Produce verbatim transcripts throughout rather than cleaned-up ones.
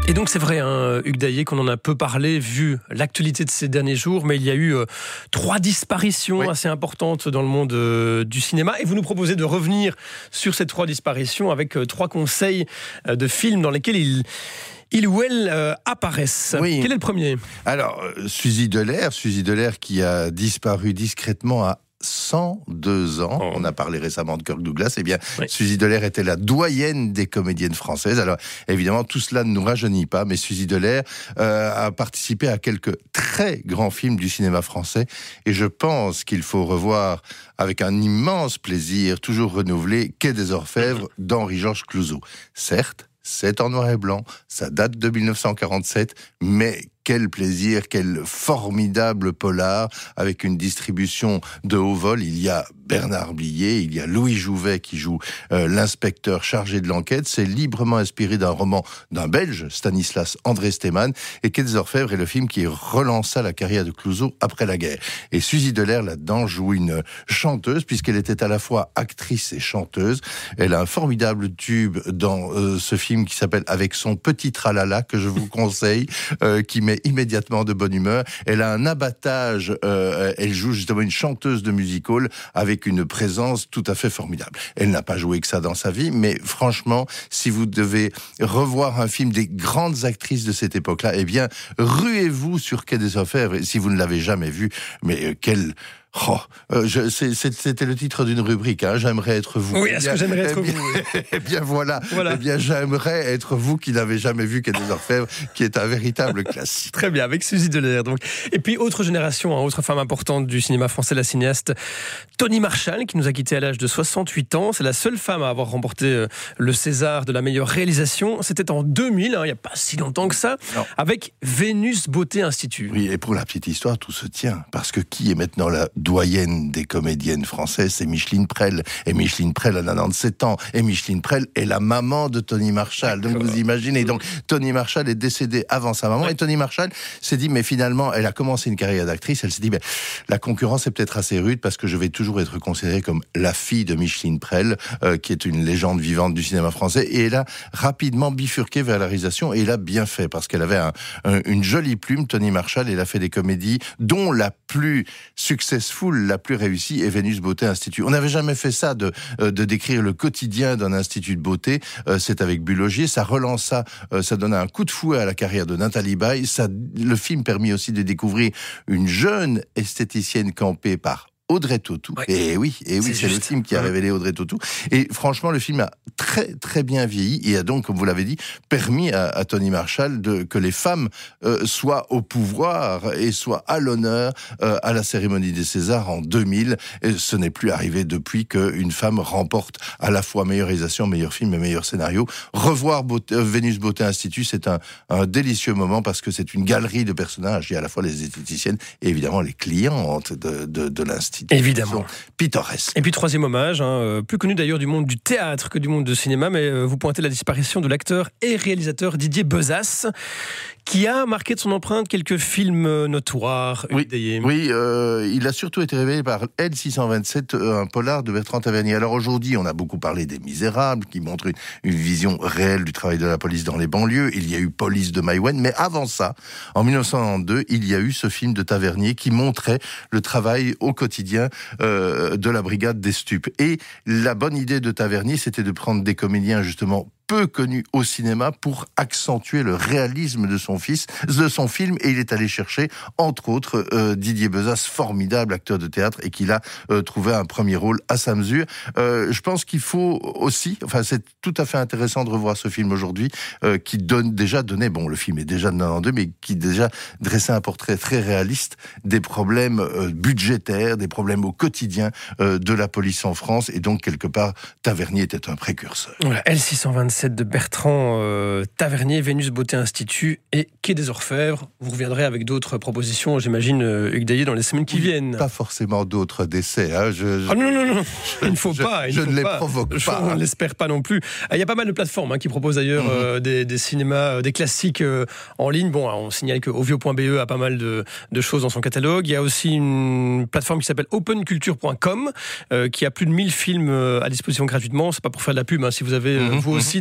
Et donc c'est vrai, hein, Hugues Daillet, qu'on en a peu parlé, vu l'actualité de ces derniers jours, mais il y a eu euh, trois disparitions oui. assez importantes dans le monde euh, du cinéma. Et vous nous proposez de revenir sur ces trois disparitions avec euh, trois conseils euh, de films dans lesquels il... ils ou elles euh, apparaissent. Oui. Quel est le premier ? Alors, euh, Suzy Delair, Suzy Delair qui a disparu discrètement à cent deux ans. Oh. On a parlé récemment de Kirk Douglas. Eh bien, oui. Suzy Delair était la doyenne des comédiennes françaises. Alors, évidemment, tout cela ne nous rajeunit pas, mais Suzy Delair euh, a participé à quelques très grands films du cinéma français. Et je pense qu'il faut revoir avec un immense plaisir, toujours renouvelé, Quai des Orfèvres d'Henri-Georges Clouzot. Certes, c'est en noir et blanc, ça date de dix-neuf cent quarante-sept, mais quel plaisir, quel formidable polar, avec une distribution de haut vol. Il y a Bernard Blier, il y a Louis Jouvet qui joue euh, l'inspecteur chargé de l'enquête. C'est librement inspiré d'un roman d'un Belge, Stanislas André Steeman, et Quai des Orfèvres est le film qui relança la carrière de Clouzot après la guerre. Et Suzy Delair, là-dedans, joue une chanteuse, puisqu'elle était à la fois actrice et chanteuse. Elle a un formidable tube dans euh, ce film qui s'appelle Avec son petit tralala, que je vous conseille, euh, qui met immédiatement de bonne humeur. Elle a un abattage, euh, elle joue justement une chanteuse de music-hall avec une présence tout à fait formidable. Elle n'a pas joué que ça dans sa vie, mais franchement, si vous devez revoir un film des grandes actrices de cette époque-là, eh bien, ruez-vous sur Quai des Orfèvres, si vous ne l'avez jamais vu, mais euh, quel... Oh, euh, je, c'est, c'était le titre d'une rubrique, hein, j'aimerais être vous. Oui, est-ce que j'aimerais être eh bien, vous oui. Eh bien voilà, voilà. Eh bien j'aimerais être vous qui n'avez jamais vu Quai des Orfèvres, qui est un véritable classique. Très bien, avec Suzy Delair donc. Et puis autre génération, hein, autre femme importante du cinéma français, la cinéaste Tony Marshall, qui nous a quittés à l'âge de soixante-huit ans. C'est la seule femme à avoir remporté euh, le César de la meilleure réalisation. C'était en deux mille, hein, il n'y a pas si longtemps que ça, non. Avec Vénus Beauté Institut. Oui, et pour la petite histoire, tout se tient, parce que qui est maintenant la doyenne des comédiennes françaises, c'est Micheline Prel. Et Micheline Prel a quatre-vingt-dix-sept ans. Et Micheline Prel est la maman de Tony Marshall. Donc vous imaginez, donc Tony Marshall est décédée avant sa maman. Ouais. Et Tony Marshall s'est dit, mais finalement, elle a commencé une carrière d'actrice. Elle s'est dit, ben, la concurrence est peut-être assez rude parce que je vais toujours être considérée comme la fille de Micheline Prel, euh, qui est une légende vivante du cinéma français. Et elle a rapidement bifurqué vers la réalisation. Et elle a bien fait parce qu'elle avait un, un, une jolie plume, Tony Marshall. Elle a fait des comédies dont la plus successful, la plus réussie est Vénus Beauté Institut. On n'avait jamais fait ça, de, de décrire le quotidien d'un institut de beauté. Euh, c'est avec Bulogier. Ça relança, euh, ça donna un coup de fouet à la carrière de Nathalie Baye. Ça, le film permit aussi de découvrir une jeune esthéticienne campée par Audrey Tautou. Ouais. Et oui, et oui, c'est, c'est le film qui a révélé Audrey Tautou. Et franchement, le film a très très bien vieilli et a donc, comme vous l'avez dit, permis à, à Tony Marshall de que les femmes euh, soient au pouvoir et soient à l'honneur euh, à la cérémonie des Césars en deux mille. Et ce n'est plus arrivé depuis qu'une femme remporte à la fois meilleure réalisation, meilleur film et meilleur scénario. Revoir Beauté, euh, Vénus Beauté Institut, c'est un, un délicieux moment parce que c'est une galerie de personnages. Il y a à la fois les esthéticiennes et évidemment les clientes de, de, de l'institut. Évidemment. Pittoresque. Et puis troisième hommage, hein, plus connu d'ailleurs du monde du théâtre que du monde du cinéma, mais vous pointez la disparition de l'acteur et réalisateur Didier Besace, qui a marqué de son empreinte quelques films notoires. Oui, oui euh, il a surtout été révélé par L six cent vingt-sept, un polar de Bertrand Tavernier. Alors aujourd'hui, on a beaucoup parlé des Misérables, qui montrent une, une vision réelle du travail de la police dans les banlieues. Il y a eu Police de Maïwenn, mais avant ça, en dix-neuf cent quatre-vingt-deux, il y a eu ce film de Tavernier qui montrait le travail au quotidien euh, de la brigade des stupes. Et la bonne idée de Tavernier, c'était de prendre des comédiens justement peu connu au cinéma pour accentuer le réalisme de son fils, de son film, et il est allé chercher, entre autres, euh, Didier Besace, formidable acteur de théâtre, et qu'il a euh, trouvé un premier rôle à sa mesure. Euh, je pense qu'il faut aussi, enfin c'est tout à fait intéressant de revoir ce film aujourd'hui, euh, qui donne déjà donné, bon le film est déjà de quatre-vingt-deux, mais qui déjà dressait un portrait très réaliste des problèmes euh, budgétaires, des problèmes au quotidien euh, de la police en France, et donc quelque part Tavernier était un précurseur. Voilà, L six cent vingt-sept de Bertrand euh, Tavernier, Vénus Beauté Institut et Quai des Orfèvres. Vous reviendrez avec d'autres propositions, j'imagine, euh, Hugues Daillet, dans les semaines qui oui, viennent. Pas forcément d'autres décès. Hein. Je, je, ah non, non, non, il ne faut je, pas. Il je faut ne les pas. provoque je, pas. On ne l'espère pas non plus. Il y a pas mal de plateformes hein, qui proposent d'ailleurs mm-hmm. euh, des, des cinémas, euh, des classiques euh, en ligne. Bon, on signale que ovio point b e a pas mal de, de choses dans son catalogue. Il y a aussi une plateforme qui s'appelle open culture point com euh, qui a plus de mille films euh, à disposition gratuitement. C'est pas pour faire de la pub, hein, si vous avez euh, mm-hmm. vous aussi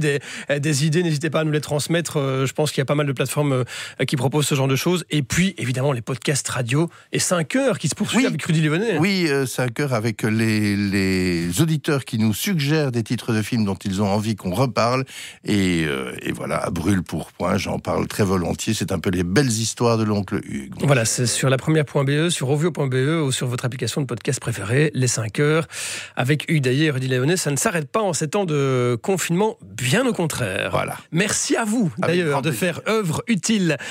des, des idées, n'hésitez pas à nous les transmettre. Je pense qu'il y a pas mal de plateformes qui proposent ce genre de choses. Et puis, évidemment, les podcasts radio et cinq heures qui se poursuivent oui. avec Rudy Lévenet. Oui, euh, cinq heures avec les, les auditeurs qui nous suggèrent des titres de films dont ils ont envie qu'on reparle. Et, euh, et voilà, à brûle pour point, j'en parle très volontiers. C'est un peu les belles histoires de l'oncle Hugues. Voilà, c'est sur la première point B E, sur ovio point B E ou sur votre application de podcast préférée, les cinq heures, avec Hugues Daillet et Rudy Lévenet. Ça ne s'arrête pas en ces temps de confinement, bien au contraire. Voilà. Merci à vous, d'ailleurs, de faire œuvre utile.